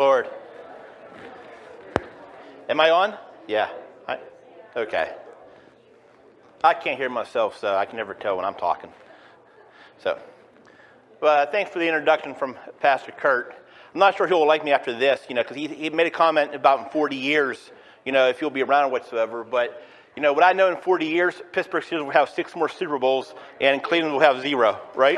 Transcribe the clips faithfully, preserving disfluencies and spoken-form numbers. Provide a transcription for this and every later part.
Lord. Am I on? Yeah. I, okay. I can't hear myself, so I can never tell when I'm talking. So, well, thanks for the introduction from Pastor Kurt. I'm not sure he'll like me after this, you know, because he, he made a comment about in forty years, you know, if he'll be around whatsoever. But, you know, what I know in forty years, Pittsburgh Steelers will have six more Super Bowls, and Cleveland will have zero, right?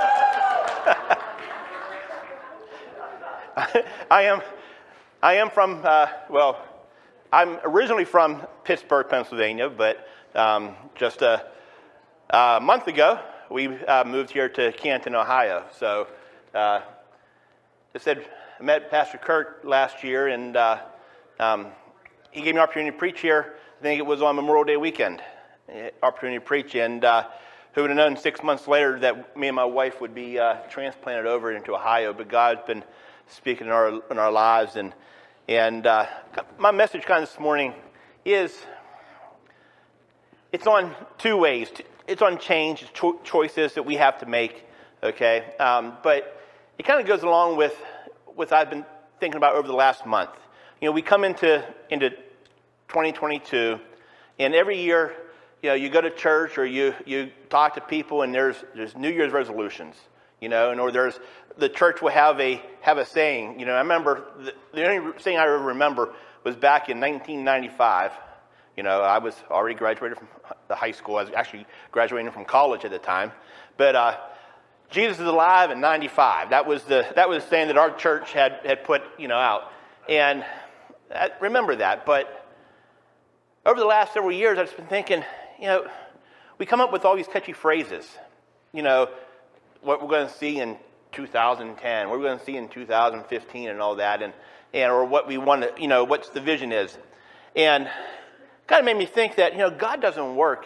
I am, I am from, uh, well, I'm originally from Pittsburgh, Pennsylvania, but um, just a, a month ago, we uh, moved here to Canton, Ohio. So, uh, I said, I met Pastor Kurt last year, and uh, um, he gave me an opportunity to preach here. I think it was on Memorial Day weekend, opportunity to preach, and uh, who would have known six months later that me and my wife would be uh, transplanted over into Ohio, but God's been speaking in our in our lives, and and uh, my message kind of this morning is it's on two ways. It's on change, it's cho- choices that we have to make. Okay, um, but it kind of goes along with what I've been thinking about over the last month. You know, we come into into twenty twenty-two, and every year, you know, you go to church or you you talk to people, and there's there's New Year's resolutions. You know, and or there's the church will have a have a saying. You know, I remember the, the only thing I ever remember was back in nineteen ninety-five. You know, I was already graduated from the high school. I was actually graduating from college at the time. But uh, Jesus is alive in ninety-five. That was the that was the saying that our church had had put you know out. And I remember that. But over the last several years, I've just been thinking, you know, we come up with all these catchy phrases. You know, what we're going to see in two thousand ten, what we're going to see in two thousand fifteen, and all that, and and or what we want to, you know, what's the vision is, and kind of made me think that you know God doesn't work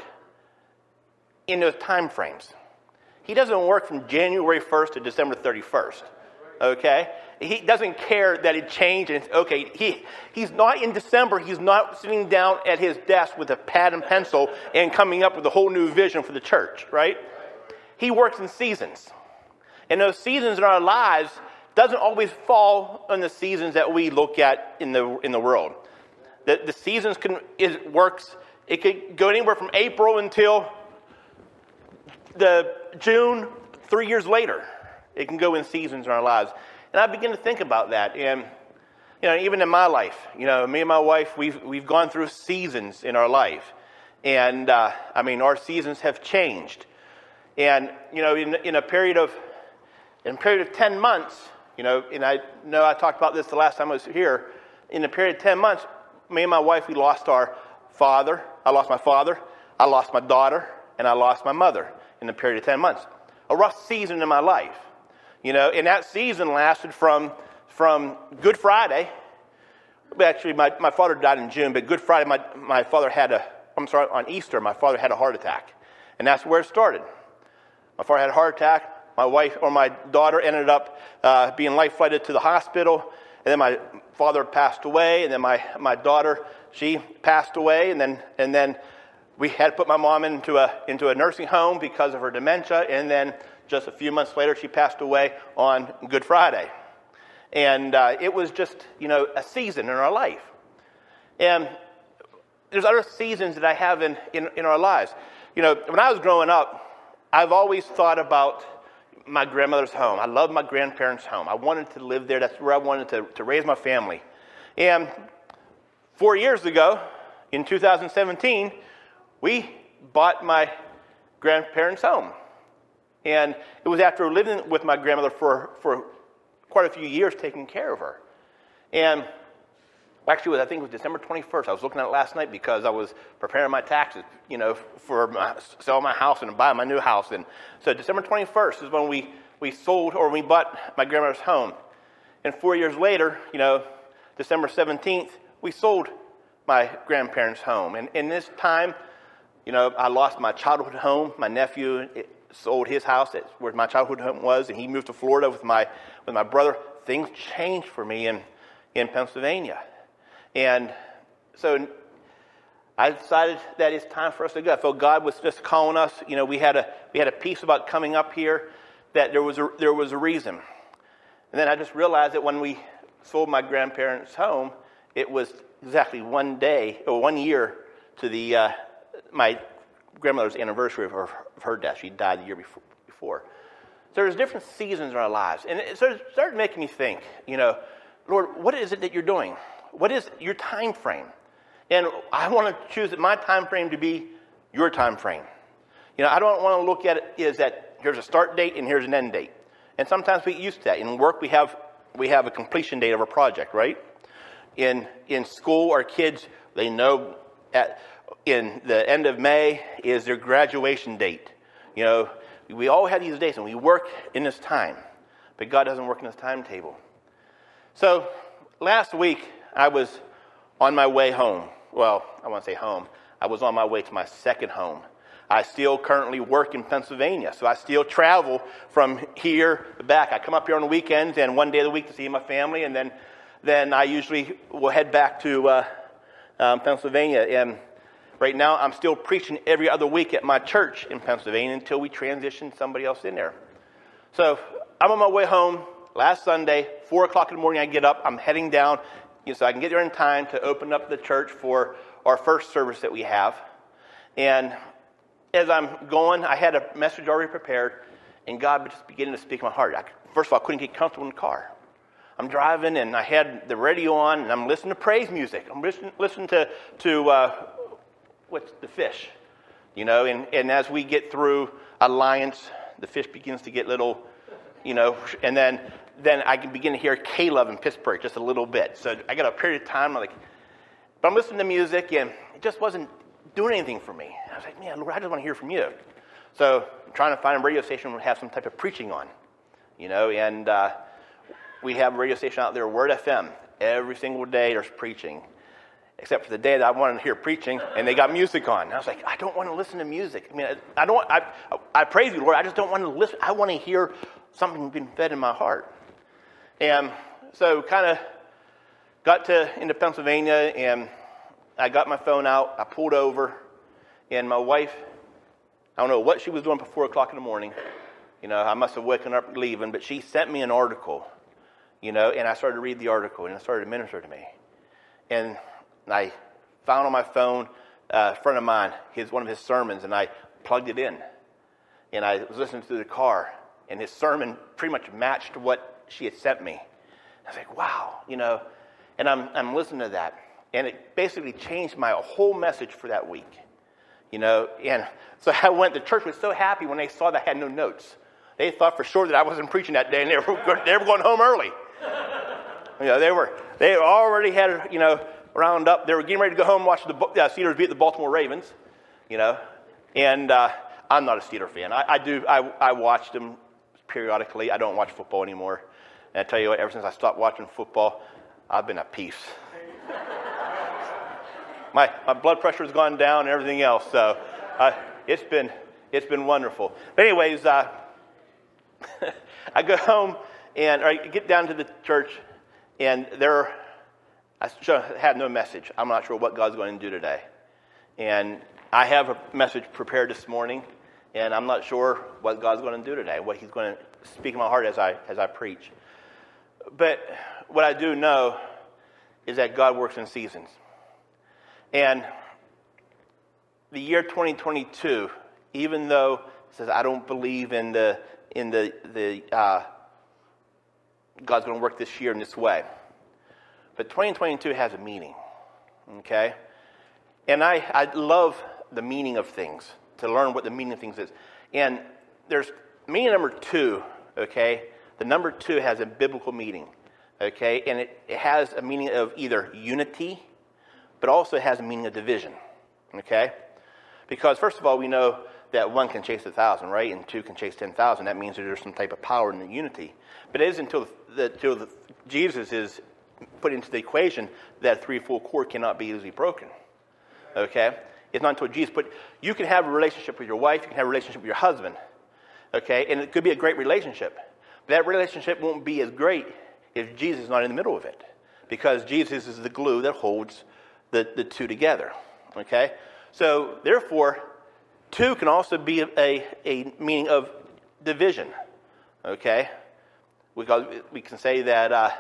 in those time frames. He doesn't work from January first to December thirty-first. Okay, he doesn't care that it changed. And it's, okay, he he's not in December. He's not sitting down at his desk with a pad and pencil and coming up with a whole new vision for the church, right? He works in seasons. And those seasons in our lives doesn't always fall on the seasons that we look at in the in the world. The, the seasons can it works. It could go anywhere from April until the June, three years later. It can go in seasons in our lives. And I begin to think about that. And you know, even in my life, you know, me and my wife, we've we've gone through seasons in our life. And uh, I mean, our seasons have changed. And, you know, in, in a period of in a period of ten months, you know, and I know I talked about this the last time I was here, in a period of ten months, me and my wife, we lost our father. I lost my father, I lost my daughter, and I lost my mother in a period of ten months. A rough season in my life. You know, and that season lasted from from Good Friday. Actually, my, my father died in June, but Good Friday, my, my father had a, I'm sorry, on Easter, my father had a heart attack. And that's where it started. My father had a heart attack. My wife or my daughter ended up uh, being life-flighted to the hospital. And then my father passed away. And then my, my daughter, she passed away. And then and then we had to put my mom into a into a nursing home because of her dementia. And then just a few months later, she passed away on Good Friday. And uh, it was just, you know, a season in our life. And there's other seasons that I have in, in, in our lives. You know, when I was growing up, I've always thought about my grandmother's home. I love my grandparents' home. I wanted to live there. That's where I wanted to, to raise my family. And four years ago, in two thousand seventeen, we bought my grandparents' home. And it was after living with my grandmother for, for quite a few years, taking care of her. And actually, I think it was December twenty-first. I was looking at it last night because I was preparing my taxes, you know, for my, sell my house and buy my new house. And so December twenty-first is when we, we sold or we bought my grandmother's home. And four years later, you know, December seventeenth, we sold my grandparents' home. And in this time, you know, I lost my childhood home. My nephew sold his house. That's where my childhood home was. And he moved to Florida with my with my brother. Things changed for me in, in Pennsylvania. And so I decided that it's time for us to go. I felt God was just calling us. You know, we had a we had a piece about coming up here that there was a, there was a reason. And then I just realized that when we sold my grandparents' home, it was exactly one day, or one year to the uh, my grandmother's anniversary of her, of her death. She died the year before. before. So there's different seasons in our lives. And it started, started making me think, you know, Lord, what is it that you're doing? What is your time frame? And I want to choose my time frame to be your time frame. You know, I don't want to look at it as that here's a start date and here's an end date. And sometimes we get used to that. In work, we have we have a completion date of a project, right? In in school, our kids, they know at in the end of May is their graduation date. You know, we all have these days, and we work in this time. But God doesn't work in this timetable. So last week, I was on my way home. Well, I want to say home. I was on my way to my second home. I still currently work in Pennsylvania, so I still travel from here back. I come up here on the weekends and one day of the week to see my family, and then then I usually will head back to uh, um, Pennsylvania. And right now, I'm still preaching every other week at my church in Pennsylvania until we transition somebody else in there. So I'm on my way home. Last Sunday, four o'clock in the morning, I get up. I'm heading down you know, so I can get there in time to open up the church for our first service that we have. And as I'm going, I had a message already prepared, and God was just beginning to speak in my heart. I, first of all, I couldn't get comfortable in the car. I'm driving, and I had the radio on, and I'm listening to praise music. I'm listening, listening to, to uh, what's the fish, you know, and, and as we get through Alliance, the fish begins to get little, you know, and then then I can begin to hear K-Love in Pittsburgh just a little bit. So I got a period of time, I'm like, but I'm listening to music, and it just wasn't doing anything for me. I was like, man, Lord, I just want to hear from you. So I'm trying to find a radio station that would have some type of preaching on, you know, and uh, we have a radio station out there, Word F M. Every single day there's preaching, except for the day that I wanted to hear preaching, and they got music on. And I was like, I don't want to listen to music. I mean, I don't. I, I praise you, Lord. I just don't want to listen. I want to hear something being fed in my heart. And so kind of got to into Pennsylvania, and I got my phone out. I pulled over, and my wife, I don't know what she was doing before four o'clock in the morning. You know, I must have woken up leaving, but she sent me an article, you know, and I started to read the article, and it started to minister to me. And I found on my phone uh, a friend of mine, his one of his sermons, and I plugged it in. And I was listening to the car, and his sermon pretty much matched what she had sent me. I was like, wow, you know, and I'm I'm listening to that. And it basically changed my whole message for that week, you know. And so I went, the church was so happy when they saw that I had no notes. They thought for sure that I wasn't preaching that day, and they were, they were going home early. You know, they were, they already had, you know, round up. They were getting ready to go home and watch the uh, Steelers beat the Baltimore Ravens, you know. And uh, I'm not a Steelers fan. I, I do, I, I watch them periodically. I don't watch football anymore. And I tell you what, ever since I stopped watching football, I've been at peace. my my blood pressure has gone down and everything else. So uh, it's been it's been wonderful. But anyways, uh, I go home and or I get down to the church, and there I have no message. I'm not sure what God's going to do today. And I have a message prepared this morning, and I'm not sure what God's going to do today, what He's going to speak in my heart as I as I preach. But what I do know is that God works in seasons. And the year twenty twenty-two, even though it says I don't believe in the in the the uh, God's going to work this year in this way, but twenty twenty-two has a meaning. Okay, and I I love the meaning of things, to learn what the meaning of things is. And there's meaning number two. Okay, the number two has a biblical meaning. Okay, and it, it has a meaning of either unity, but also it has a meaning of division. Okay, because first of all, we know that one can chase a thousand, right, and two can chase ten thousand. That means that there's some type of power in the unity. But it isn't until the, until the, Jesus is put into the equation that threefold cord cannot be easily broken. Okay, it's not until Jesus. But you can have a relationship with your wife, you can have a relationship with your husband. Okay, and it could be a great relationship. But that relationship won't be as great if Jesus is not in the middle of it, because Jesus is the glue that holds the, the two together. Okay, so therefore, two can also be a, a, a meaning of division. Okay, because we can say that uh,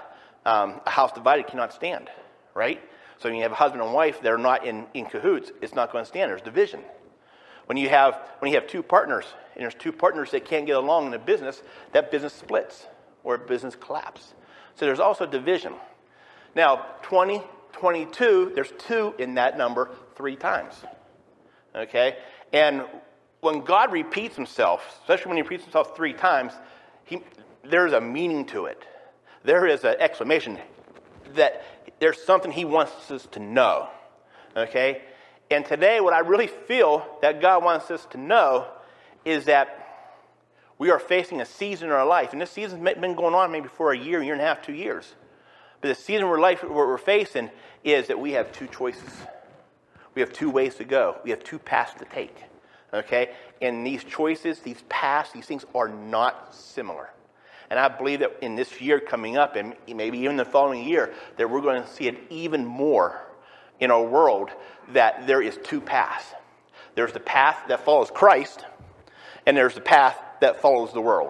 um, a house divided cannot stand, right? So when you have a husband and wife that are not in, in cahoots, it's not going to stand. There's division. When you have when you have two partners, and there's two partners that can't get along in a business, that business splits or business collapses. So there's also division. Now, twenty twenty-two, there's two in that number three times. Okay? And when God repeats himself, especially when he repeats himself three times, he, there's a meaning to it. There is an exclamation that there's something he wants us to know. Okay? And today, what I really feel that God wants us to know is that we are facing a season in our life. And this season's been going on maybe for a year, year and a half, two years. But the season of our life what we're facing is that we have two choices. We have two ways to go. We have two paths to take. Okay? And these choices, these paths, these things are not similar. And I believe that in this year coming up, and maybe even the following year, that we're going to see it even more in our world, that there is two paths. There's the path that follows Christ, and there's the path that follows the world.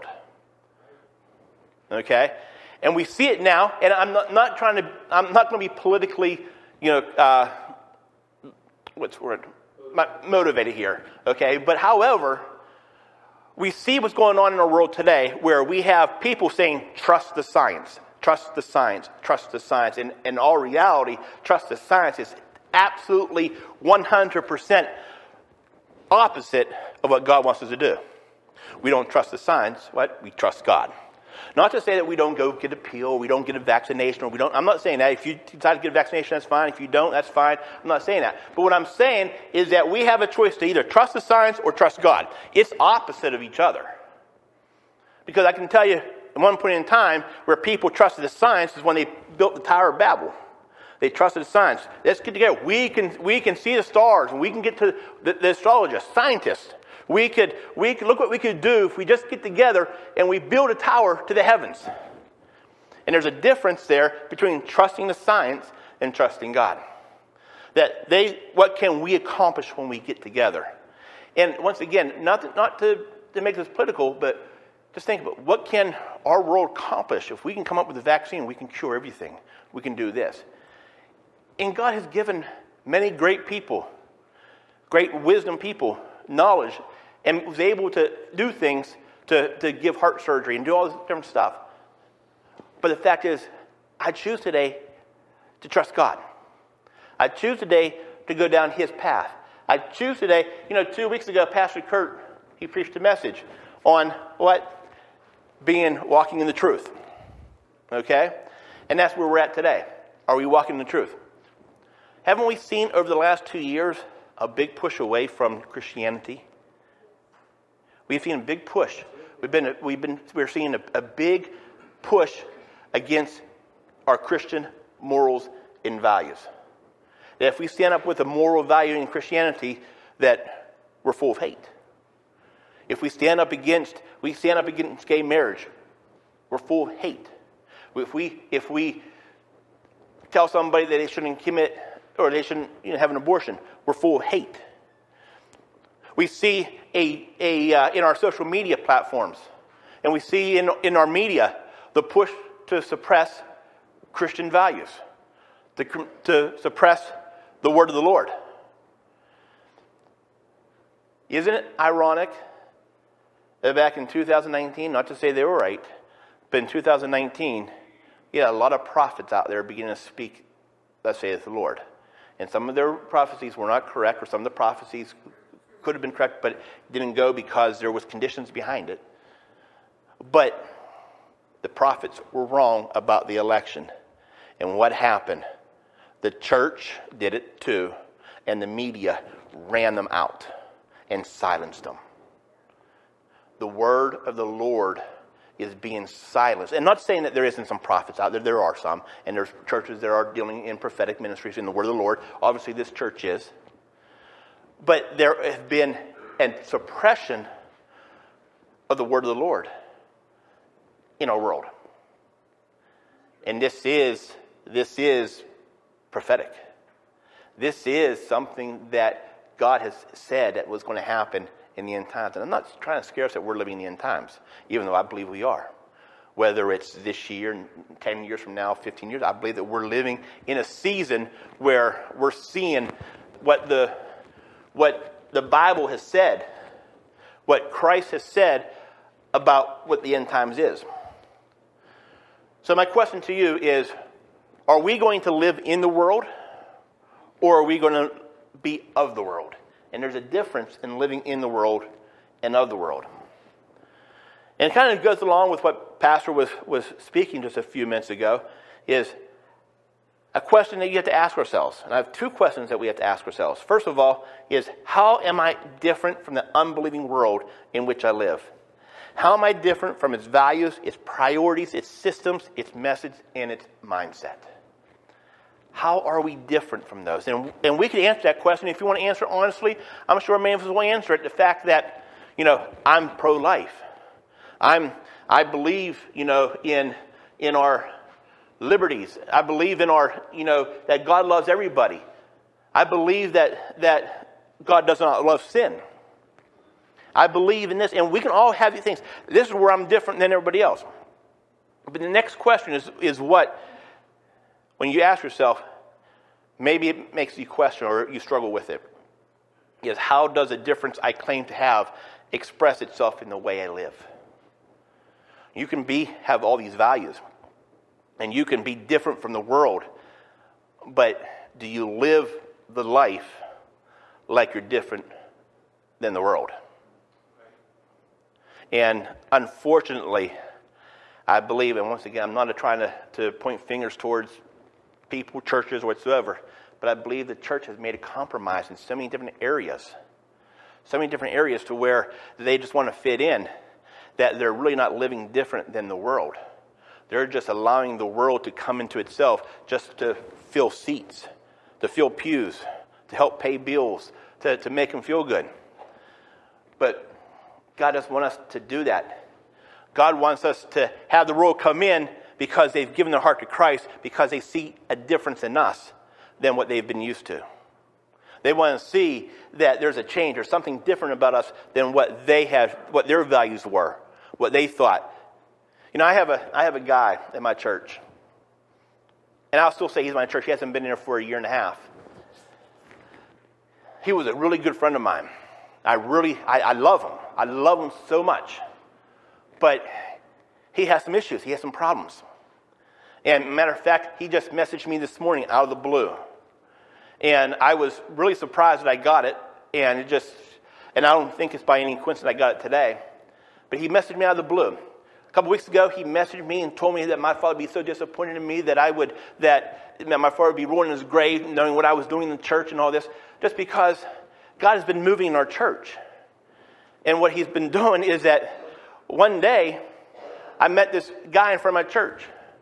Okay? And we see it now, and I'm not, not trying to, I'm not going to be politically, you know, uh, what's the word? Motivated here. Okay? But however, we see what's going on in our world today where we have people saying, trust the science, trust the science, trust the science. And in all reality, trust the science is absolutely one hundred percent opposite of what God wants us to do. We don't trust the science. What? We trust God. Not to say that we don't go get a pill, we don't get a vaccination, or we don't. I'm not saying that. If you decide to get a vaccination, that's fine. If you don't, that's fine. I'm not saying that. But what I'm saying is that we have a choice to either trust the science or trust God. It's opposite of each other. Because I can tell you, at one point in time, where people trusted the science is when they built the Tower of Babel. They trusted the science. Let's get together. We can we can see the stars, and we can get to the, the astrologists, scientists. We could, we could, look what we could do if we just get together and we build a tower to the heavens. And there's a difference there between trusting the science and trusting God. That they, what can we accomplish when we get together? And once again, not to, not to, to make this political, but just think about what can our world accomplish if we can come up with a vaccine, we can cure everything. We can do this. And God has given many great people, great wisdom people, knowledge, and was able to do things to, to give heart surgery and do all this different stuff. But the fact is, I choose today to trust God. I choose today to go down his path. I choose today, you know, two weeks ago, Pastor Kurt, he preached a message on what? Being, walking in the truth. Okay? And that's where we're at today. Are we walking in the truth? Haven't we seen over the last two years a big push away from Christianity? We've seen a big push. We've been, we've been, we're seeing a, a big push against our Christian morals and values. That if we stand up with a moral value in Christianity, that we're full of hate. If we stand up against, we stand up against gay marriage, we're full of hate. If we, if we tell somebody that they shouldn't commit or they shouldn't, you know, have an abortion, we're full of hate. We see a, a uh, in our social media platforms, and we see in, in our media the push to suppress Christian values, to, to suppress the word of the Lord. Isn't it ironic that back in two thousand nineteen, not to say they were right, but in two thousand nineteen, you had a lot of prophets out there beginning to speak, thus saith the Lord. And some of their prophecies were not correct, or some of the prophecies could have been correct, but didn't go because there was conditions behind it. But the prophets were wrong about the election. And what happened? The church did it too, and the media ran them out and silenced them. The word of the Lord is being silenced. And not saying that there isn't some prophets out there. There are some. And there's churches that are dealing in prophetic ministries in the word of the Lord. Obviously, this church is. But there has been a suppression of the word of the Lord in our world. And this is, this is prophetic. This is something that God has said that was going to happen in the end times. And I'm not trying to scare us that we're living in the end times, even though I believe we are. whether it's this year, ten years from now, fifteen years. I believe that we're living in a season where we're seeing what the what the Bible has said, what Christ has said about what the end times is. So my question to you is, are we going to live in the world, or are we going to be of the world? And there's a difference in living in the world and of the world. And it kind of goes along with what Pastor was, was speaking just a few minutes ago, is a question that you have to ask ourselves. And I have two questions that we have to ask ourselves. First of all is, how am I different from the unbelieving world in which I live? How am I different from its values, its priorities, its systems, its message, and its mindset? How are we different from those? And, and we can answer that question. If you want to answer honestly, I'm sure many of us will answer it. The fact that, you know, I'm pro-life. I'm, I believe, you know, in, in our liberties. I believe in our, you know, that God loves everybody. I believe that, that God does not love sin. I believe in this, and we can all have these things. This is where I'm different than everybody else. But the next question is, is what, when you ask yourself, maybe it makes you question or you struggle with it, is how does a difference I claim to have express itself in the way I live? You can be have all these values, and you can be different from the world, but do you live the life like you're different than the world? And unfortunately, I believe, and once again, I'm not trying to, to point fingers towards people, churches, whatsoever, but I believe the church has made a compromise in so many different areas, so many different areas to where they just want to fit in, that they're really not living different than the world. They're just allowing the world to come into itself just to fill seats, to fill pews, to help pay bills, to, to make them feel good. But God doesn't want us to do that. God wants us to have the world come in because they've given their heart to Christ, because they see a difference in us than what they've been used to. They want to see that there's a change or something different about us than what they have, what their values were, what they thought. You know, I have a I have a guy at my church, and I'll still say he's my church. He hasn't been in there for a year and a half. He was a really good friend of mine. I really, I, I love him. I love him so much. But he has some issues. He has some problems. And matter of fact, he just messaged me this morning out of the blue. And I was really surprised that I got it. And it just, and I don't think it's by any coincidence I got it today. But he messaged me out of the blue. A couple weeks ago, he messaged me and told me that my father would be so disappointed in me that I would, that, that my father would be rolling in his grave knowing what I was doing in the church and all this, just because God has been moving in our church. And what he's been doing is that one day I met this guy in front of my church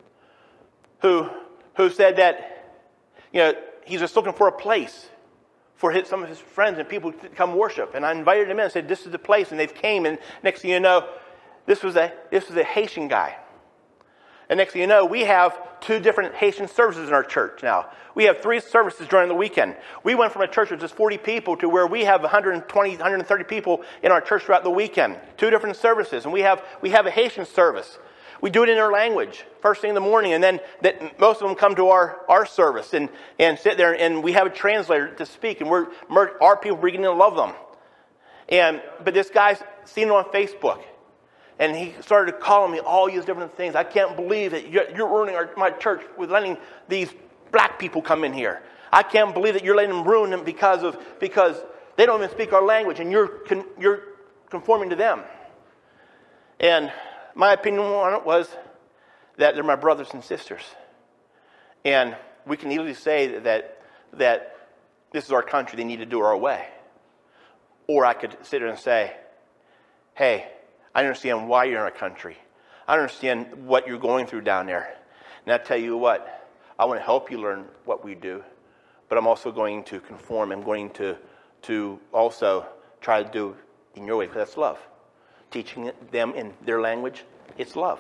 who who said that, you know, he's just looking for a place for his, some of his friends and people to come worship. And I invited him in and said, this is the place. And they've came, and next thing you know, this was a this was a Haitian guy. And next thing you know, we have two different Haitian services in our church now. We have three services during the weekend. We went from a church of just forty people to where we have one hundred twenty, one hundred thirty people in our church throughout the weekend. Two different services. And we have we have a Haitian service. We do it in their language, first thing in the morning. And then that most of them come to our, our service and, and sit there, and we have a translator to speak. And we're our people are beginning to love them. And But this guy's seen it on Facebook. And he started calling me all these different things. I can't believe that you're, you're ruining our, my church with letting these black people come in here. I can't believe that you're letting them ruin them because of because they don't even speak our language, and you're con, you're conforming to them. And my opinion on it was that they're my brothers and sisters, and we can easily say that that this is our country. They need to do it our way, or I could sit there and say, "Hey, I understand why you're in our country. I understand what you're going through down there. And I tell you what, I want to help you learn what we do, but I'm also going to conform. I'm going to, to also try to do it in your way, because that's love. Teaching them in their language, it's love.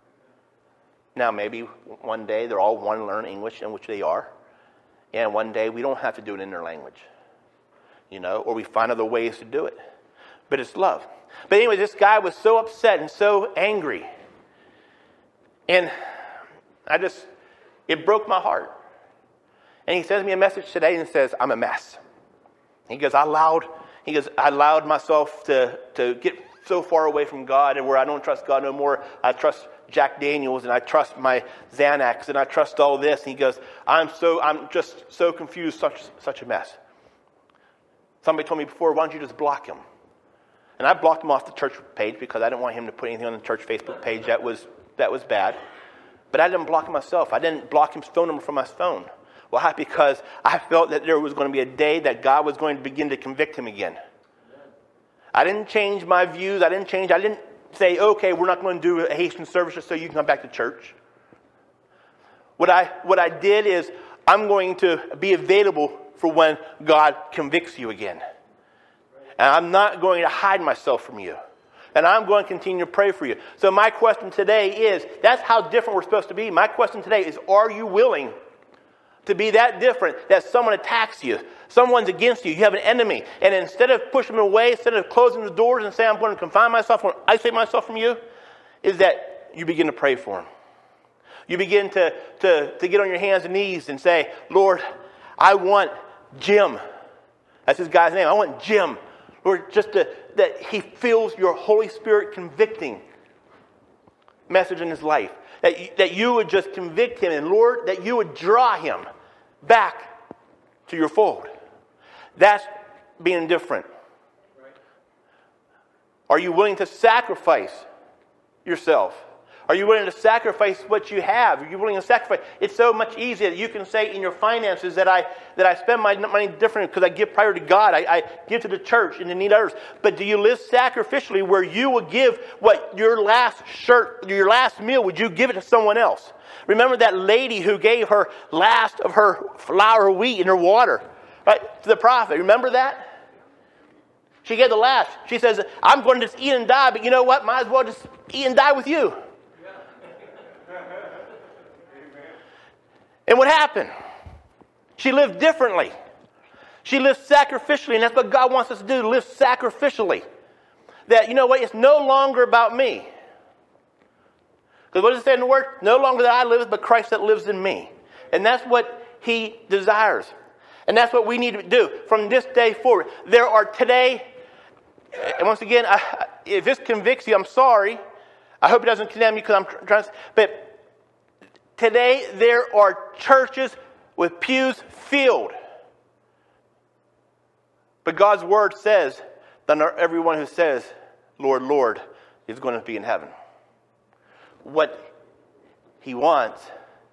Now, maybe one day they'll all want to learn English, in which they are, and one day we don't have to do it in their language, you know, or we find other ways to do it. But it's love. But anyway, this guy was so upset and so angry. And I just, it broke my heart. And he sends me a message today and says, I'm a mess. He goes, I allowed, he goes, I allowed myself to, to get so far away from God and where I don't trust God no more. I trust Jack Daniels and I trust my Xanax and I trust all this. And he goes, I'm so, I'm just so confused, such, such a mess. Somebody told me before, why don't you just block him? And I blocked him off the church page because I didn't want him to put anything on the church Facebook page that was, that was bad. But I didn't block him myself. I didn't block his phone number from my phone. Why? Because I felt that there was going to be a day that God was going to begin to convict him again. I didn't change my views. I didn't change. I didn't say, okay, we're not going to do a Haitian service just so you can come back to church. What I, what I did is I'm going to be available for when God convicts you again. And I'm not going to hide myself from you. And I'm going to continue to pray for you. So my question today is, that's how different we're supposed to be. My question today is, are you willing to be that different that someone attacks you? Someone's against you. You have an enemy. And instead of pushing them away, instead of closing the doors and saying, I'm going to confine myself, I'm going to isolate myself from you, is that you begin to pray for them. You begin to, to, to get on your hands and knees and say, Lord, I want Jim. That's his guy's name. I want Jim. Lord, just to, that he feels your Holy Spirit convicting message in his life. That you, that you would just convict him. And Lord, that you would draw him back to your fold. That's being different. Are you willing to sacrifice yourself? Are you willing to sacrifice what you have? Are you willing to sacrifice? It's so much easier that you can say in your finances that I that I spend my money differently because I give priority to God. I, I give to the church and to need others. But do you live sacrificially where you will give what your last shirt, your last meal, would you give it to someone else? Remember that lady who gave her last of her flour, wheat, and her water, right, to the prophet. Remember that? She gave the last. She says, I'm going to just eat and die, but you know what? Might as well just eat and die with you. And what happened? She lived differently. She lived sacrificially, and that's what God wants us to do, to live sacrificially. That, you know what, it's no longer about me. Because what does it say in the Word? No longer that I live, but Christ that lives in me. And that's what He desires. And that's what we need to do from this day forward. There are today, and once again, I, if this convicts you, I'm sorry. I hope it doesn't condemn you because I'm trying to, but today, there are churches with pews filled. But God's word says that not everyone who says, Lord, Lord, is going to be in heaven. What He wants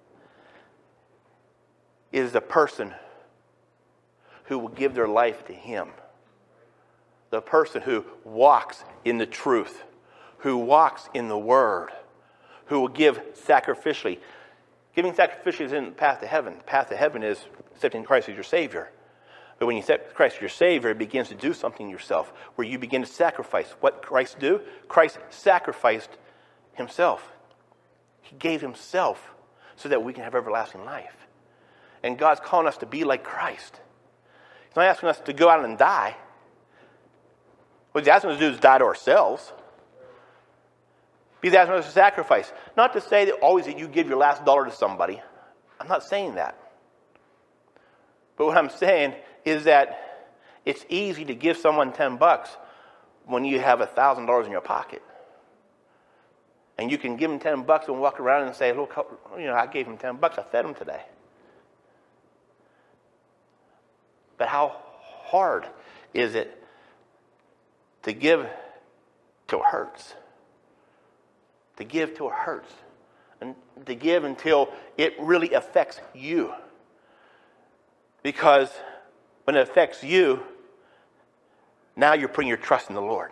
is the person who will give their life to Him. The person who walks in the truth, who walks in the Word, who will give sacrificially. Giving sacrificially isn't the path to heaven. The path to heaven is accepting Christ as your Savior. But when you accept Christ as your Savior, it begins to do something in yourself, where you begin to sacrifice. What Christ do? Christ sacrificed Himself. He gave Himself so that we can have everlasting life. And God's calling us to be like Christ. He's not asking us to go out and die. What He's asking us to do is die to ourselves. He's asking us to sacrifice. Not to say that always that you give your last dollar to somebody. I'm not saying that. But what I'm saying is that it's easy to give someone ten bucks when you have a thousand dollars in your pocket. And you can give them ten bucks and walk around and say, look, you know, I gave him ten bucks. I fed him today. But how hard is it to give till it hurts? To give till it hurts. And to give until it really affects you. Because when it affects you, now you're putting your trust in the Lord.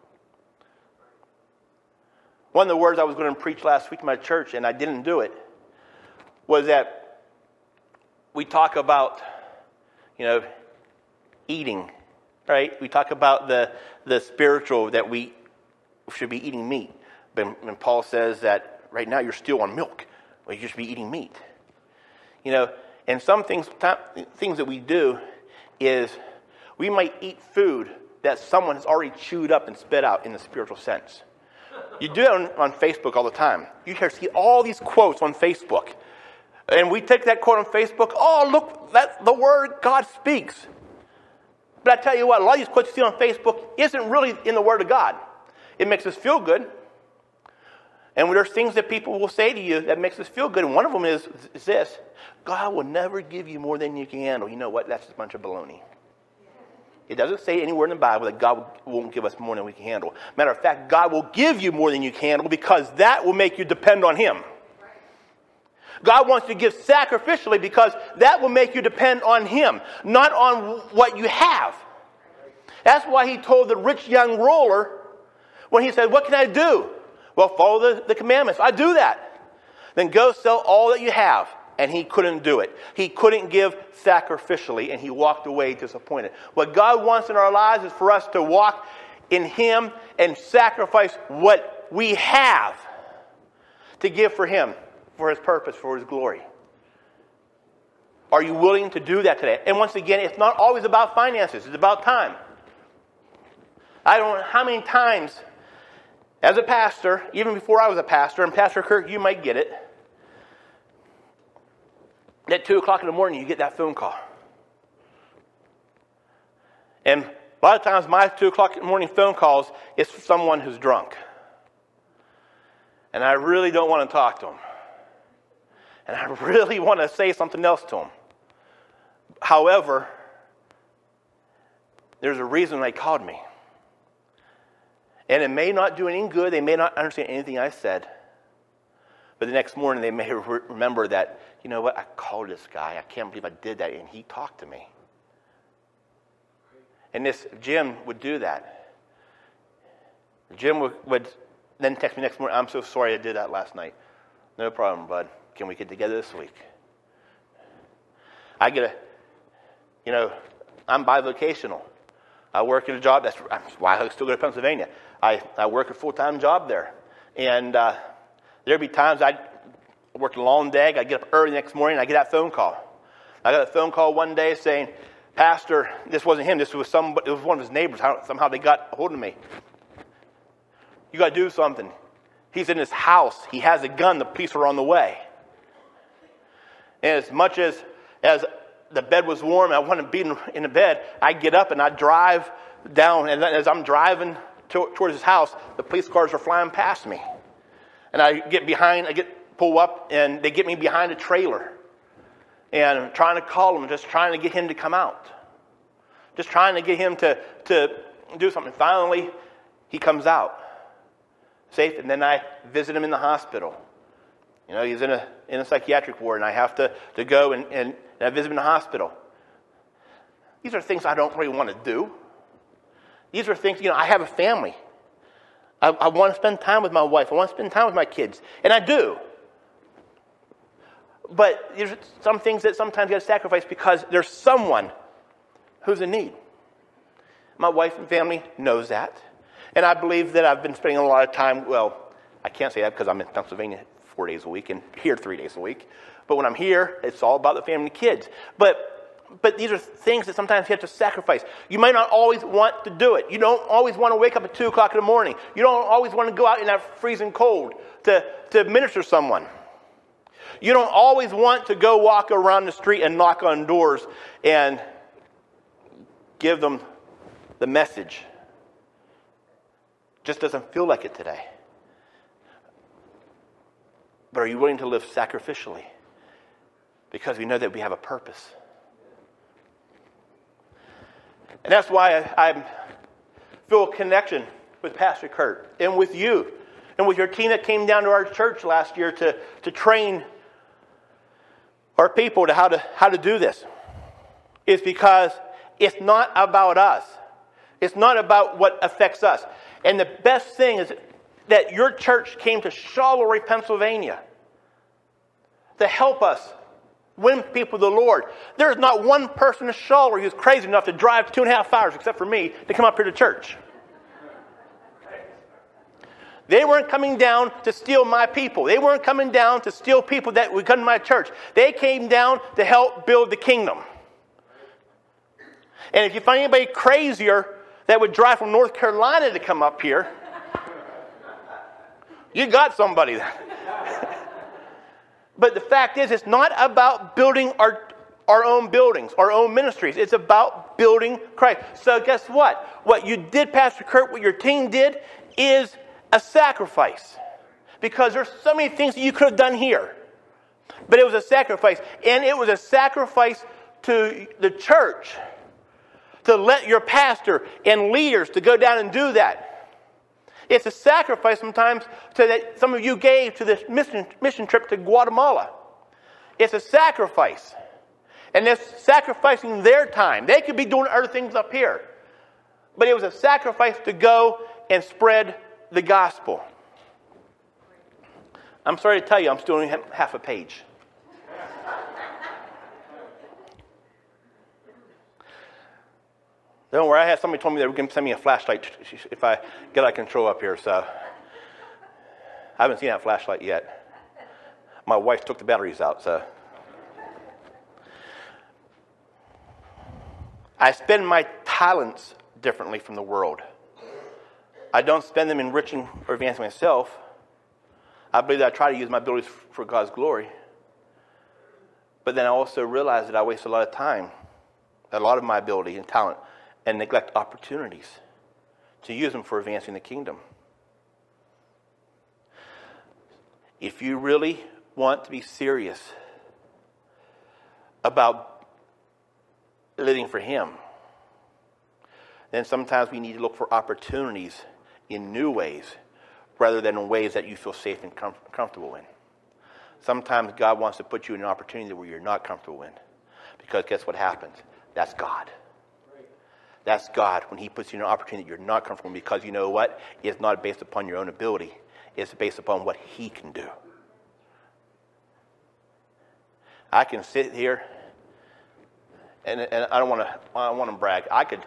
One of the words I was going to preach last week in my church, and I didn't do it, was that we talk about, you know, eating, right? We talk about the the spiritual, that we should be eating meat. But when Paul says that right now you're still on milk, well, you should be eating meat. You know, and some things, things that we do is we might eat food that someone has already chewed up and spit out in the spiritual sense. You do it on, on Facebook all the time. You hear see all these quotes on Facebook. And we take that quote on Facebook, oh, look, that's the word God speaks. But I tell you what, a lot of these quotes you see on Facebook isn't really in the Word of God. It makes us feel good. And there's things that people will say to you that makes us feel good. And one of them is, is this: God will never give you more than you can handle. You know what? That's a bunch of baloney. It doesn't say anywhere in the Bible that God won't give us more than we can handle. Matter of fact, God will give you more than you can handle because that will make you depend on Him. God wants you to give sacrificially because that will make you depend on Him, not on what you have. That's why He told the rich young ruler when he said, what can I do? Well, follow the, the commandments. I do that. Then go sell all that you have. And he couldn't do it. He couldn't give sacrificially, and he walked away disappointed. What God wants in our lives is for us to walk in Him and sacrifice what we have to give for Him, for His purpose, for His glory. Are you willing to do that today? And once again, it's not always about finances. It's about time. I don't know how many times, as a pastor, even before I was a pastor, and Pastor Kirk, you might get it, at two o'clock in the morning, you get that phone call. And a lot of times, my two o'clock in the morning phone calls is from someone who's drunk. And I really don't want to talk to them. And I really want to say something else to them. However, there's a reason they called me. And it may not do any good. They may not understand anything I said. But the next morning, they may re- remember that, you know what, I called this guy. I can't believe I did that, and he talked to me. And this Jim would do that. Jim would, would then text me next morning, I'm so sorry I did that last night. No problem, bud. Can we get together this week? I get a, you know, I'm bivocational. I work at a job, that's why I still go to Pennsylvania. I, I work a full-time job there. And uh, there'd be times I'd work a long day, I get up early the next morning, and I get that phone call. I got a phone call one day saying, Pastor, this wasn't him, this was somebody, it was one of his neighbors. How, somehow they got a hold of me. You got to do something. He's in his house. He has a gun. The police are on the way. And as much as, as the bed was warm, I wanted to be in, in the bed, I get up and I drive down. And as I'm driving to, towards his house, the police cars are flying past me. And I get behind, I get pull up, and they get me behind a trailer. And I'm trying to call him, just trying to get him to come out. Just trying to get him to, to do something. Finally, he comes out. Safe, and then I visit him in the hospital. You know, he's in a in a psychiatric ward, and I have to, to go and, and, and I visit him in the hospital. These are things I don't really want to do. These are things, you know, I have a family. I, I want to spend time with my wife. I want to spend time with my kids. And I do. But there's some things that sometimes you got to sacrifice because there's someone who's in need. My wife and family knows that. And I believe that I've been spending a lot of time, well, I can't say that because I'm in Pennsylvania four days a week and here three days a week. But when I'm here, it's all about the family and kids. But but these are things that sometimes you have to sacrifice. You might not always want to do it. You don't always want to wake up at two o'clock in the morning. You don't always want to go out in that freezing cold to, to minister to someone. You don't always want to go walk around the street and knock on doors and give them the message. Just doesn't feel like it today. But are you willing to live sacrificially? Because we know that we have a purpose. And that's why I, I feel a connection with Pastor Kurt and with you and with your team that came down to our church last year to, to train our people to how to how to do this. It's because it's not about us. It's not about what affects us. And the best thing is that your church came to Charleroi, Pennsylvania to help us win people to the Lord. There is not one person in Charleroi who's crazy enough to drive two and a half hours, except for me, to come up here to church. They weren't coming down to steal my people. They weren't coming down to steal people that would come to my church. They came down to help build the kingdom. And if you find anybody crazier that would drive from North Carolina to come up here, You got somebody. But the fact is, it's not about building our, our own buildings, our own ministries. It's about building Christ. So guess what? What you did, Pastor Kurt, what your team did, is a sacrifice. Because there's so many things that you could have done here. But it was a sacrifice. And it was a sacrifice to the church to let your pastor and leaders to go down and do that. It's a sacrifice sometimes to that some of you gave to this mission, mission trip to Guatemala. It's a sacrifice. And they're sacrificing their time. They could be doing other things up here. But it was a sacrifice to go and spread the gospel. I'm sorry to tell you, I'm still only half a page. Don't worry, I had somebody told me they were going to send me a flashlight if I get out of control up here, so I haven't seen that flashlight yet. My wife took the batteries out, so. I spend my talents differently from the world. I don't spend them enriching or advancing myself. I believe that I try to use my abilities for God's glory. But then I also realize that I waste a lot of time, a lot of my ability and talent, and neglect opportunities to use them for advancing the kingdom. If you really want to be serious about living for Him, then sometimes we need to look for opportunities in new ways rather than in ways that you feel safe and com- comfortable in. Sometimes God wants to put you in an opportunity where you're not comfortable in. Because guess what happens? That's God. That's God when He puts you in an opportunity that you're not comfortable in, because you know what? It's not based upon your own ability. It's based upon what He can do. I can sit here, and, and I don't want to. I don't want to brag. I could.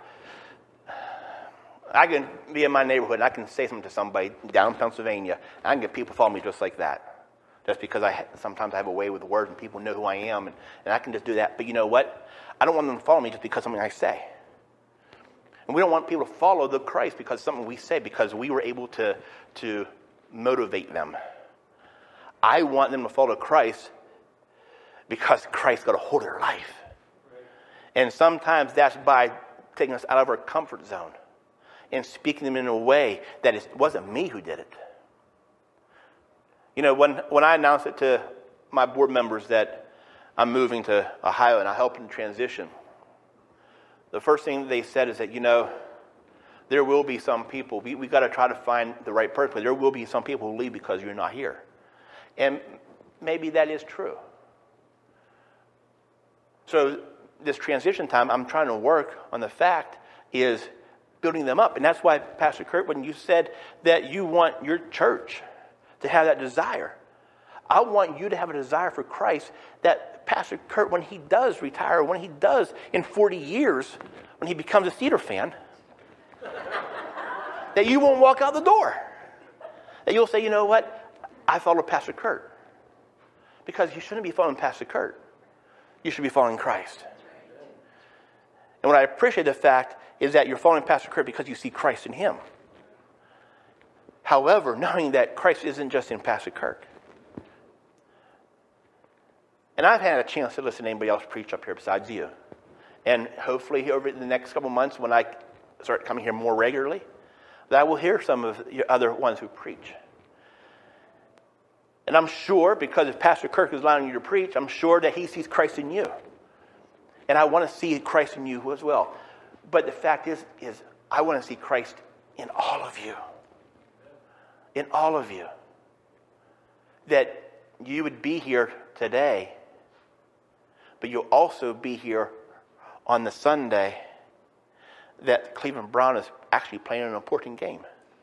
I can be in my neighborhood and I can say something to somebody down in Pennsylvania, and I can get people to follow me just like that. Just because I sometimes I have a way with words and people know who I am, and, and I can just do that. But you know what? I don't want them to follow me just because of something I say. And we don't want people to follow the Christ because of something we say, because we were able to, to motivate them. I want them to follow Christ because Christ got a hold of their life. And sometimes that's by taking us out of our comfort zone and speaking them in a way that it wasn't me who did it. You know, when, when I announced it to my board members that I'm moving to Ohio and I help them transition, the first thing they said is that, you know, there will be some people, we, we've got to try to find the right person, but there will be some people who leave because you're not here. And maybe that is true. So this transition time, I'm trying to work on the fact is building them up. And that's why, Pastor Kurt, when you said that you want your church to have that desire, I want you to have a desire for Christ that Pastor Kurt, when he does retire, when he does in forty years, when he becomes a Cedar fan, that you won't walk out the door. That you'll say, you know what? I follow Pastor Kurt. Because you shouldn't be following Pastor Kurt. You should be following Christ. And what I appreciate the fact is that you're following Pastor Kurt because you see Christ in him. However, knowing that Christ isn't just in Pastor Kirk. And I've had a chance to listen to anybody else preach up here besides you. And hopefully over the next couple of months when I start coming here more regularly, that I will hear some of the other ones who preach. And I'm sure, because if Pastor Kirk is allowing you to preach, I'm sure that he sees Christ in you. And I want to see Christ in you as well. But the fact is, is I want to see Christ in all of you. In all of you. That you would be here today, but you'll also be here on the Sunday that Cleveland Brown is actually playing an important game.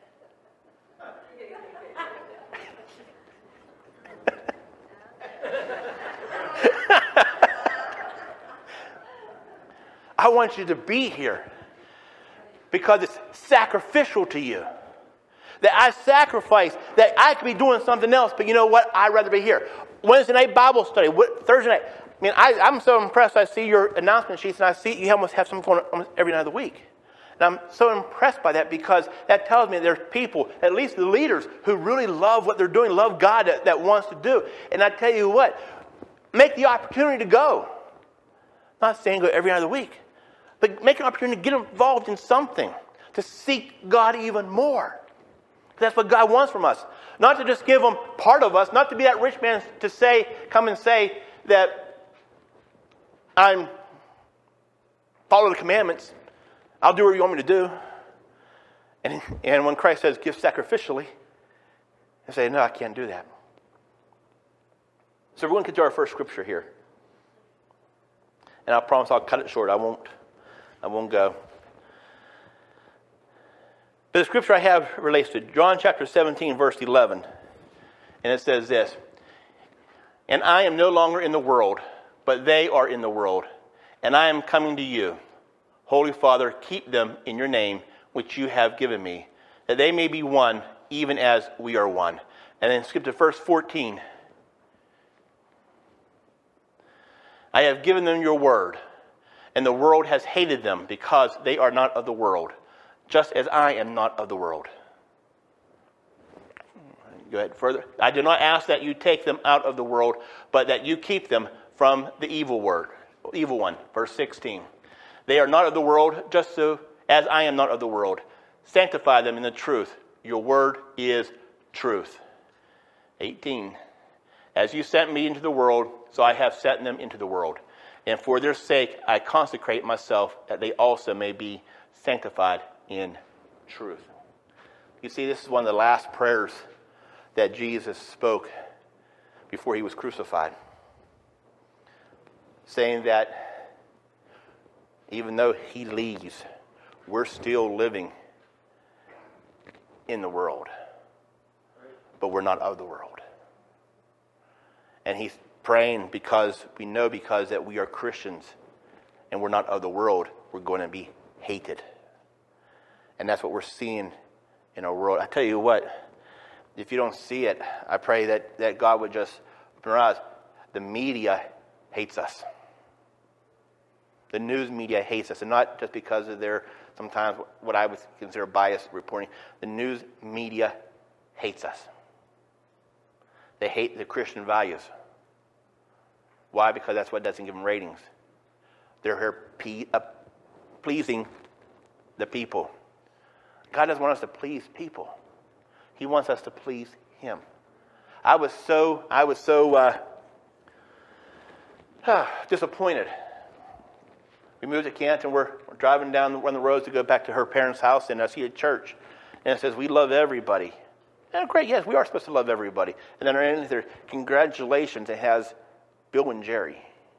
I want you to be here because it's sacrificial to you. That I sacrifice, that I could be doing something else, but you know what? I'd rather be here. Wednesday night Bible study, Thursday night. I mean, I, I'm so impressed. I see your announcement sheets, and I see you almost have something going on every night of the week. And I'm so impressed by that because that tells me there's people, at least the leaders, who really love what they're doing, love God that, that wants to do. And I tell you what, make the opportunity to go. I'm not saying go every other week, but make an opportunity to get involved in something, to seek God even more. That's what God wants from us. Not to just give Him part of us, not to be that rich man to say, come and say that I'm follow the commandments. I'll do what you want me to do. And, and when Christ says give sacrificially, I say, no, I can't do that. So we're going to get to our first scripture here. And I promise I'll cut it short. I won't, I won't go. But the scripture I have relates to John chapter seventeen, verse eleven. And it says this, and I am no longer in the world, but they are in the world. And I am coming to you. Holy Father, keep them in your name, which you have given me, that they may be one, even as we are one. And then skip to verse fourteen. I have given them your word, and the world has hated them because they are not of the world, just as I am not of the world. Go ahead further. I do not ask that you take them out of the world, but that you keep them from the evil word, evil one. Verse sixteen. They are not of the world, just so as I am not of the world. Sanctify them in the truth. Your word is truth. eighteen. As you sent me into the world, so I have sent them into the world. And for their sake I consecrate myself, that they also may be sanctified in truth. You see, this is one of the last prayers that Jesus spoke before he was crucified. Saying that even though he leaves, we're still living in the world. But we're not of the world. And he's praying because we know because that we are Christians and we're not of the world, we're going to be hated. And that's what we're seeing in our world. I tell you what, if you don't see it, I pray that, that God would just open our eyes. The media hates us. The news media hates us. And not just because of their, sometimes what I would consider biased reporting. The news media hates us. They hate the Christian values. Why? Because that's what doesn't give them ratings. They're here pe- uh, pleasing the people. God doesn't want us to please people. He wants us to please Him. I was so, I was so uh, uh, disappointed. We moved to Canton. We're, we're driving down one of the roads to go back to her parents' house, and I see a church, and it says, "We love everybody." And great, yes, we are supposed to love everybody. And then underneath there, congratulations, it has Bill and Jerry.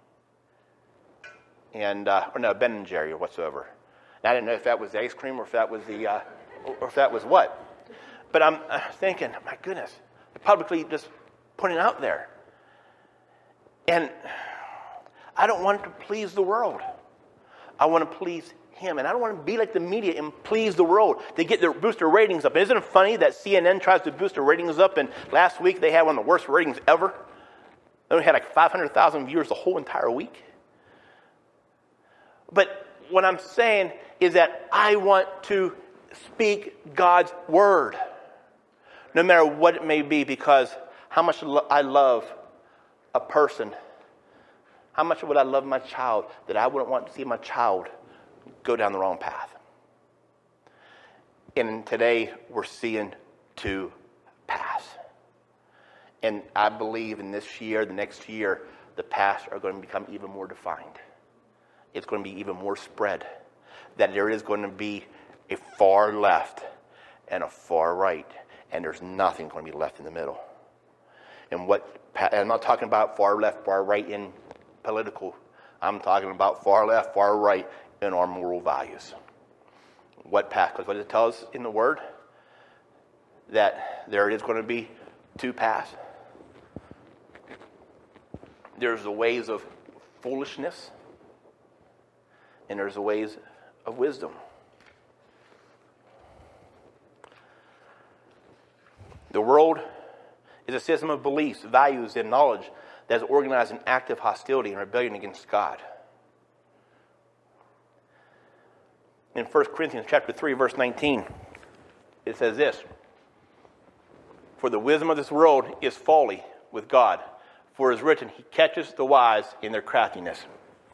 And, uh, or no, Ben and Jerry or whatsoever. And I didn't know if that was the ice cream or if that was the, uh, or if that was what. But I'm uh, thinking, my goodness, publicly just putting it out there. And I don't want to please the world. I want to please Him. And I don't want to be like the media and please the world. They get their boost their ratings up. Isn't it funny that C N N tries to boost their ratings up, and last week they had one of the worst ratings ever? They only had like five hundred thousand viewers the whole entire week. But what I'm saying is that I want to speak God's word, no matter what it may be, because how much I love a person, how much would I love my child, that I wouldn't want to see my child go down the wrong path. And today we're seeing two paths. And I believe in this year, the next year, the paths are going to become even more defined. It's going to be even more spread. That there is going to be a far left and a far right. And there's nothing going to be left in the middle. And what, I'm not talking about far left, far right in political. I'm talking about far left, far right in our moral values. What path? Because what it tells us in the Word, that there is going to be two paths. There's the ways of foolishness, and there's the ways of wisdom. The world is a system of beliefs, values, and knowledge that is organized in active hostility and rebellion against God. in First Corinthians chapter three, verse nineteen. It says this, "For the wisdom of this world is folly with God. For it is written, He catches the wise in their craftiness."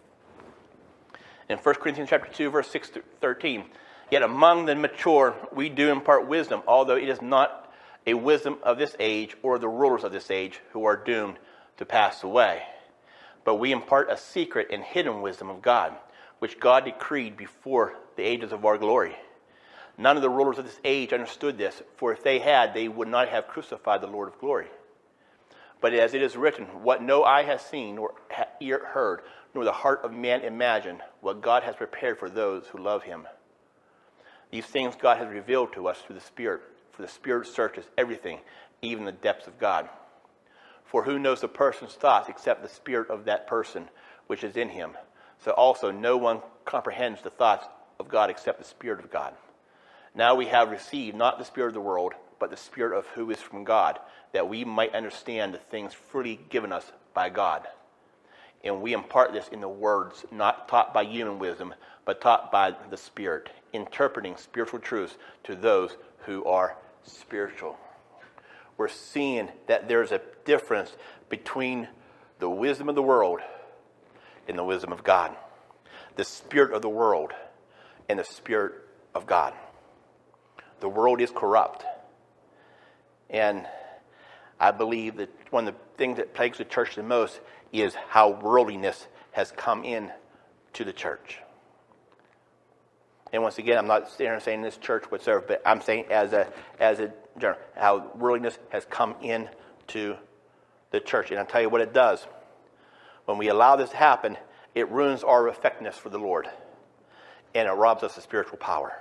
In First Corinthians chapter two, verse six to thirteen, "Yet among the mature we do impart wisdom, although it is not a wisdom of this age or the rulers of this age who are doomed to pass away. But we impart a secret and hidden wisdom of God, which God decreed before the ages of our glory. None of the rulers of this age understood this, for if they had, they would not have crucified the Lord of glory. But as it is written, what no eye has seen or ear heard, nor the heart of man imagined, what God has prepared for those who love him. These things God has revealed to us through the Spirit, for the Spirit searches everything, even the depths of God. For who knows a person's thoughts except the spirit of that person which is in him? So also no one comprehends the thoughts of God except the Spirit of God. Now we have received not the spirit of the world, but the Spirit of who is from God, that we might understand the things freely given us by God. And we impart this in the words not taught by human wisdom, but taught by the Spirit, interpreting spiritual truths to those who are spiritual." We're seeing that there's a difference between the wisdom of the world and the wisdom of God. The spirit of the world and the Spirit of God. The world is corrupt. And I believe that one of the things that plagues the church the most is how worldliness has come in to the church. And once again, I'm not sitting here saying this church whatsoever, but I'm saying as a as a general, how worldliness has come in to the church. And I'll tell you what it does. When we allow this to happen, it ruins our effectiveness for the Lord. And it robs us of spiritual power.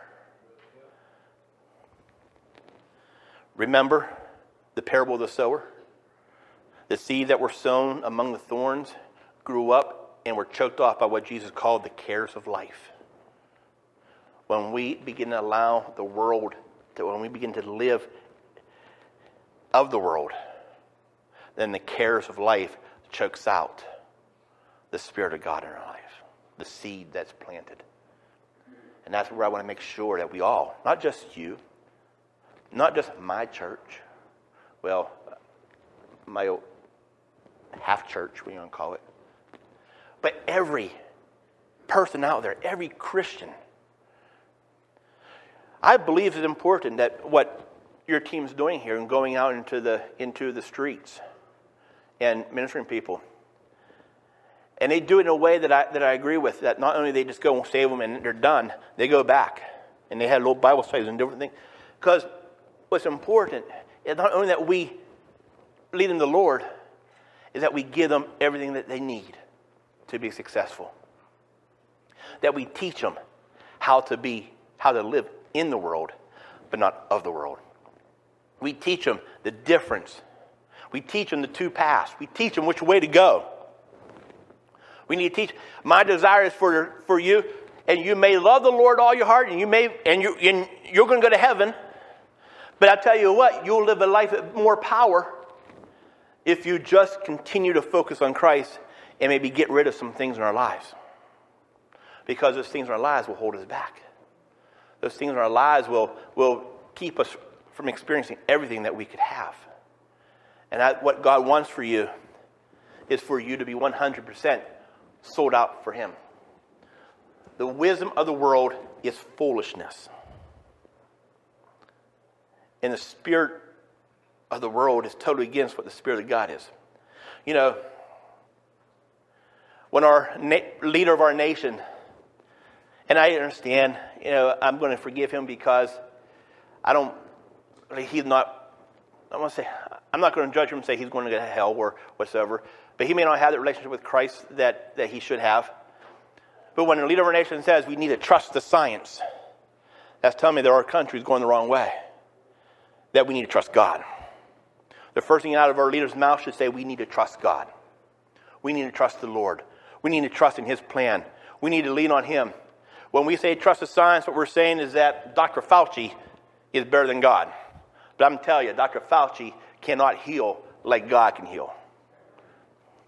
Remember the parable of the sower? The seed that were sown among the thorns grew up and were choked off by what Jesus called the cares of life. When we begin to allow the world, to, when we begin to live of the world, then the cares of life chokes out the Spirit of God in our life, the seed that's planted. And that's where I want to make sure that we all, not just you, not just my church, well, my half church, we want to call it, but every person out there, every Christian. I believe it's important that what your team's doing here and going out into the into the streets and ministering people. And they do it in a way that I that I agree with, that not only they just go and save them and they're done, they go back. And they had little Bible studies and different things. Because what's important is not only that we lead them to the Lord, is that we give them everything that they need to be successful. That we teach them how to be, how to live in the world, but not of the world. We teach them the difference. We teach them the two paths. We teach them which way to go. We need to teach. My desire is for, for you, and you may love the Lord all your heart, and you may, and you, and you're going to go to heaven. But I tell you what, you'll live a life of more power if you just continue to focus on Christ and maybe get rid of some things in our lives. Because those things in our lives will hold us back. Those things in our lives will, will keep us from experiencing everything that we could have. And that, what God wants for you is for you to be one hundred percent sold out for Him. The wisdom of the world is foolishness. And the spirit of the world is totally against what the Spirit of God is. You know, when our na- leader of our nation, and I understand, you know, I'm going to forgive him because I don't, he's not, I want to say, I'm not going to judge him and say he's going to go to hell or whatsoever, but he may not have the relationship with Christ that, that he should have. But when the leader of our nation says we need to trust the science, that's telling me that our country is going the wrong way. That we need to trust God. The first thing out of our leader's mouth should say we need to trust God. We need to trust the Lord. We need to trust in His plan. We need to lean on Him. When we say trust the science, what we're saying is that Doctor Fauci is better than God. But I'm telling you, Doctor Fauci cannot heal like God can heal.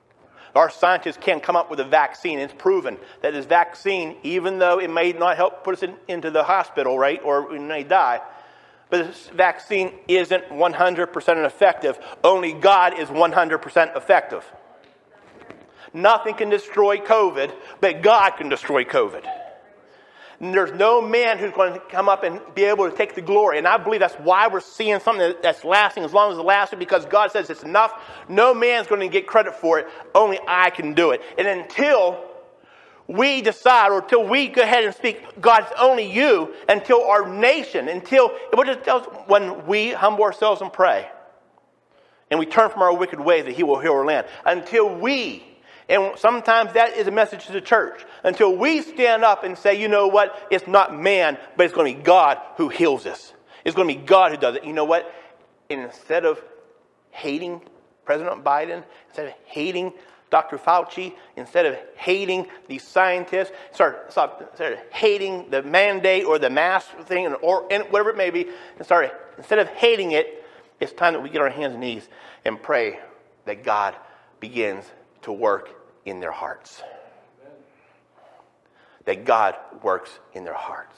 Our scientists can't come up with a vaccine. It's proven that this vaccine, even though it may not help put us in, into the hospital, right, or we may die, but this vaccine isn't one hundred percent effective. Only God is one hundred percent effective. Nothing can destroy COVID, but God can destroy COVID. And there's no man who's going to come up and be able to take the glory. And I believe that's why we're seeing something that's lasting as long as it lasted, because God says it's enough. No man's going to get credit for it. Only I can do it. And until we decide, or until we go ahead and speak, God, it's only you, until our nation, until, what it tells when we humble ourselves and pray, and we turn from our wicked ways, that he will heal our land. Until we, and sometimes that is a message to the church, until we stand up and say, you know what, it's not man, but it's going to be God who heals us. It's going to be God who does it. You know what? And instead of hating President Biden, instead of hating Doctor Fauci, instead of hating these scientists, start, start, start hating the mandate or the mask thing, or whatever it may be, and start, instead of hating it, it's time that we get on our hands and knees and pray that God begins to work in their hearts. Amen. That God works in their hearts.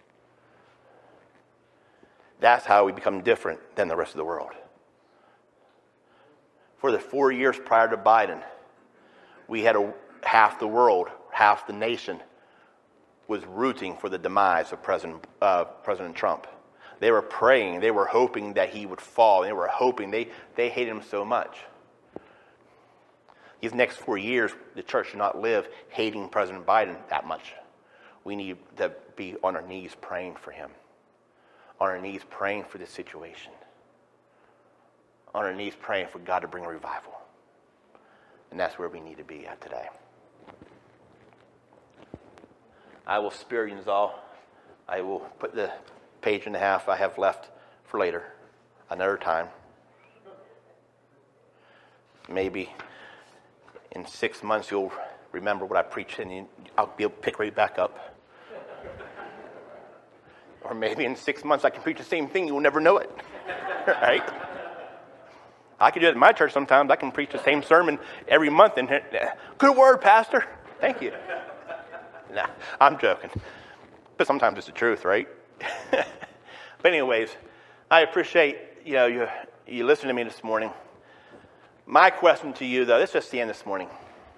That's how we become different than the rest of the world. For the four years prior to Biden, we had a, half the world, half the nation was rooting for the demise of President, uh, President Trump. They were praying, they were hoping that he would fall. They were hoping, they, they hated him so much. These next four years, the church should not live hating President Biden that much. We need to be on our knees praying for him. On our knees praying for this situation. On our knees praying for God to bring revival. And that's where we need to be at today. I will spare you all. I will put the page and a half I have left for later, another time. Maybe in six months you'll remember what I preached and I'll be able to pick right back up. Or maybe in six months I can preach the same thing, you will never know it. Right? I can do it in my church sometimes. I can preach the same sermon every month. And good word, Pastor. Thank you. Nah, I'm joking. But sometimes it's the truth, right? But anyways, I appreciate, you know, you, you listening to me this morning. My question to you, though, let's just stand this morning.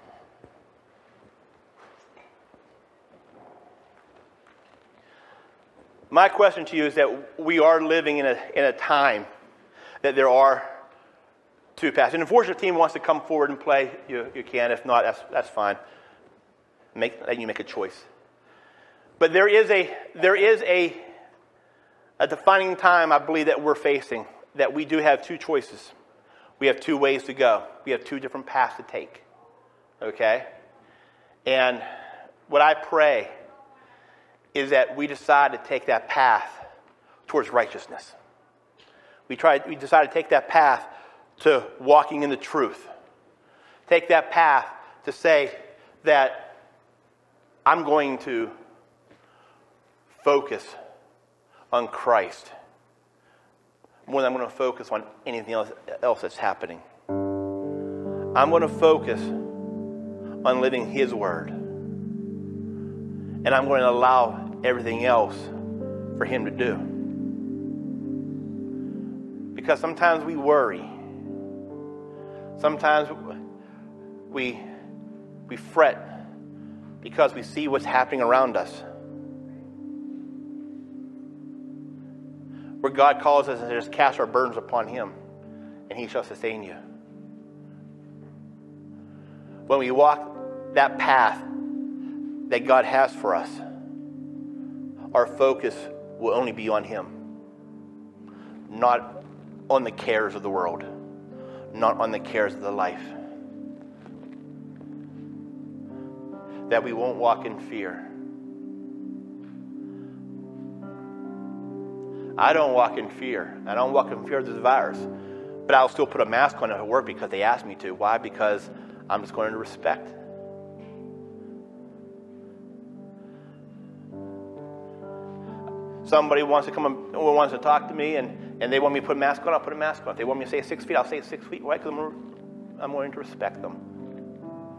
My question to you is that we are living in a in a time that there are two paths. And if the worship team wants to come forward and play, you you can. If not, that's that's fine. Make let you make a choice. But there is a there is a a defining time, I believe, that we're facing, that we do have two choices. We have two ways to go. We have two different paths to take. Okay? And what I pray is that we decide to take that path towards righteousness. We try we decide to take that path to walking in the truth. Take that path to say that I'm going to focus on Christ more than I'm going to focus on anything else, else that's happening. I'm going to focus on living His Word. And I'm going to allow everything else for Him to do. Because sometimes we worry. Sometimes we, we fret because we see what's happening around us. Where God calls us to just cast our burdens upon Him, and He shall sustain you. When we walk that path that God has for us, our focus will only be on Him. Not on the cares of the world. Not on the cares of the life. That we won't walk in fear. I don't walk in fear. I don't walk in fear of this virus. But I'll still put a mask on at work because they asked me to. Why? Because I'm just going to respect. Somebody wants to come and wants to talk to me, and, and they want me to put a mask on, I'll put a mask on. If they want me to stay six feet, I'll stay six feet. Why? Because I'm, I'm willing to respect them.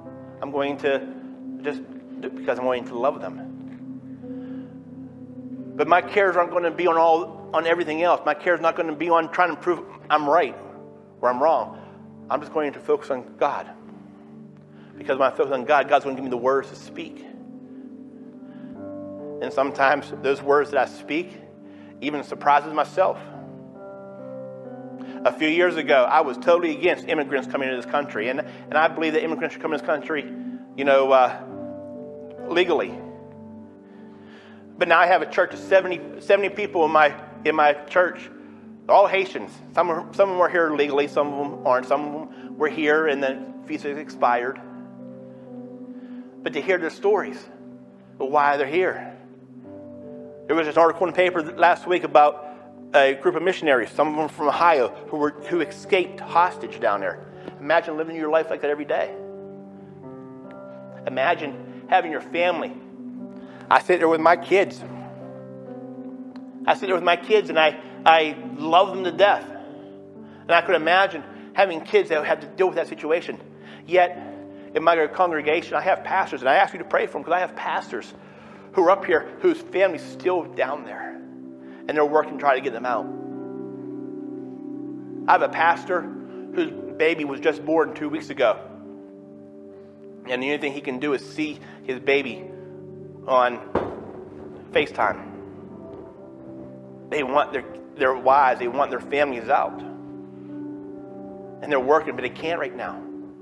I'm going to just do it because I'm going to love them. But my cares aren't going to be on all on everything else. My care is not going to be on trying to prove I'm right or I'm wrong. I'm just going to focus on God. Because when I focus on God, God's going to give me the words to speak. And sometimes those words that I speak even surprises myself. A few years ago, I was totally against immigrants coming into this country. And, and I believe that immigrants should come into this country, you know, uh, legally. But now I have a church of seventy, seventy people in my in my church, all Haitians. Some are, some of them are here legally, some of them aren't. Some of them were here and then visas expired. But to hear their stories of why they're here. There was an article in the paper last week about a group of missionaries, some of them from Ohio, who were who escaped hostage down there. Imagine living your life like that every day. Imagine having your family. I sit there with my kids. I sit there with my kids and I, I love them to death. And I could imagine having kids that would have to deal with that situation. Yet, in my congregation, I have pastors, and I ask you to pray for them because I have pastors who are up here whose family's still down there. And they're working to try to get them out. I have a pastor whose baby was just born two weeks ago. And the only thing he can do is see his baby on FaceTime. They want their, their wives, they want their families out. And they're working, but they can't right now.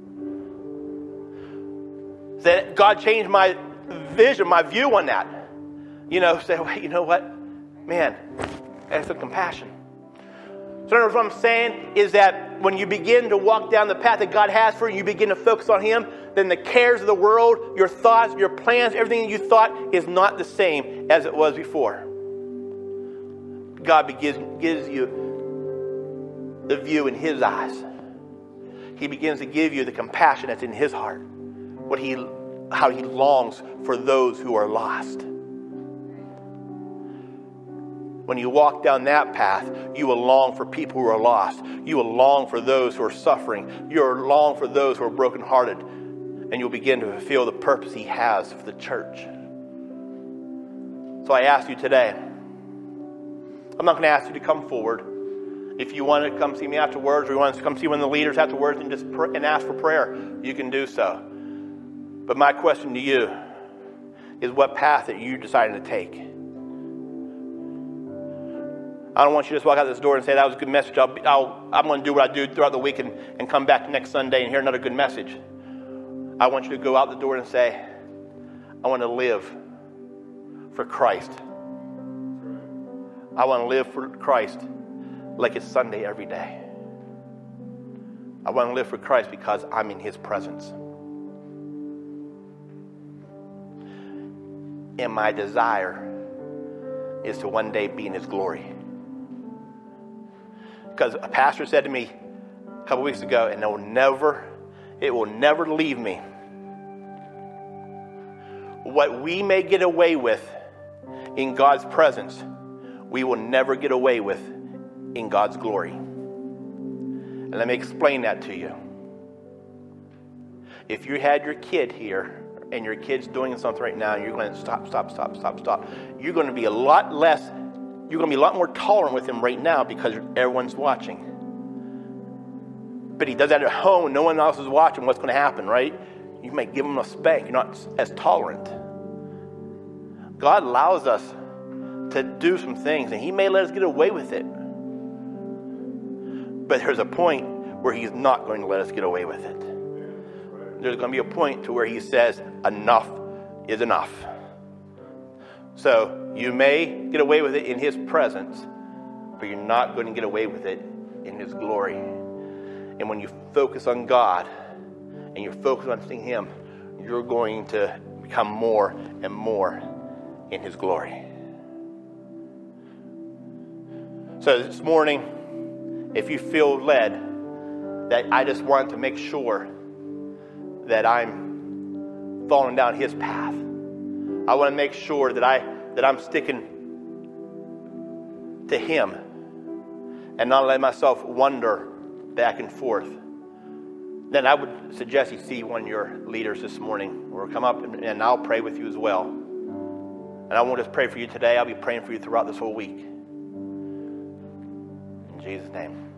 That God changed my vision, my view on that. You know, say, wait, you know what? Man, that's some compassion. So in other words, what I'm saying is that when you begin to walk down the path that God has for you, you begin to focus on Him, then the cares of the world, your thoughts, your plans, everything you thought is not the same as it was before. God begins, gives you the view in His eyes. He begins to give you the compassion that's in His heart. What he, how He longs for those who are lost. When you walk down that path, you will long for people who are lost. You will long for those who are suffering. You will long for those who are brokenhearted. And you'll begin to fulfill the purpose He has for the church. So I ask you today, I'm not going to ask you to come forward. If you want to come see me afterwards, or you want to come see one of the leaders afterwards and just pray, and ask for prayer, you can do so. But my question to you is, what path are you deciding to take? I don't want you to just walk out this door and say, that was a good message. I'll, I'll, I'm going to do what I do throughout the week and, and come back next Sunday and hear another good message. I want you to go out the door and say, I want to live for Christ. I want to live for Christ like it's Sunday every day. I want to live for Christ because I'm in His presence. And my desire is to one day be in His glory. Because a pastor said to me a couple weeks ago, and it will never, it will never leave me. What we may get away with in God's presence, we will never get away with in God's glory. And let me explain that to you. If you had your kid here, and your kid's doing something right now, and you're going to stop, stop, stop, stop, stop, you're going to be a lot less, you're going to be a lot more tolerant with him right now because everyone's watching. But he does that at home, no one else is watching, what's going to happen, right? You may give him a spank, you're not as tolerant. God allows us to do some things, and He may let us get away with it. But there's a point where He's not going to let us get away with it. There's going to be a point to where He says, enough is enough. So you may get away with it in His presence, but you're not going to get away with it in His glory. And when you focus on God and you're focused on seeing Him, you're going to become more and more in His glory. So this morning, if you feel led that I just want to make sure that I'm following down His path, I want to make sure that, I, that I'm sticking to Him and not letting myself wander back and forth, then I would suggest you see one of your leaders this morning, or come up and, and I'll pray with you as well. And I won't just pray for you today, I'll be praying for you throughout this whole week. In Jesus' name.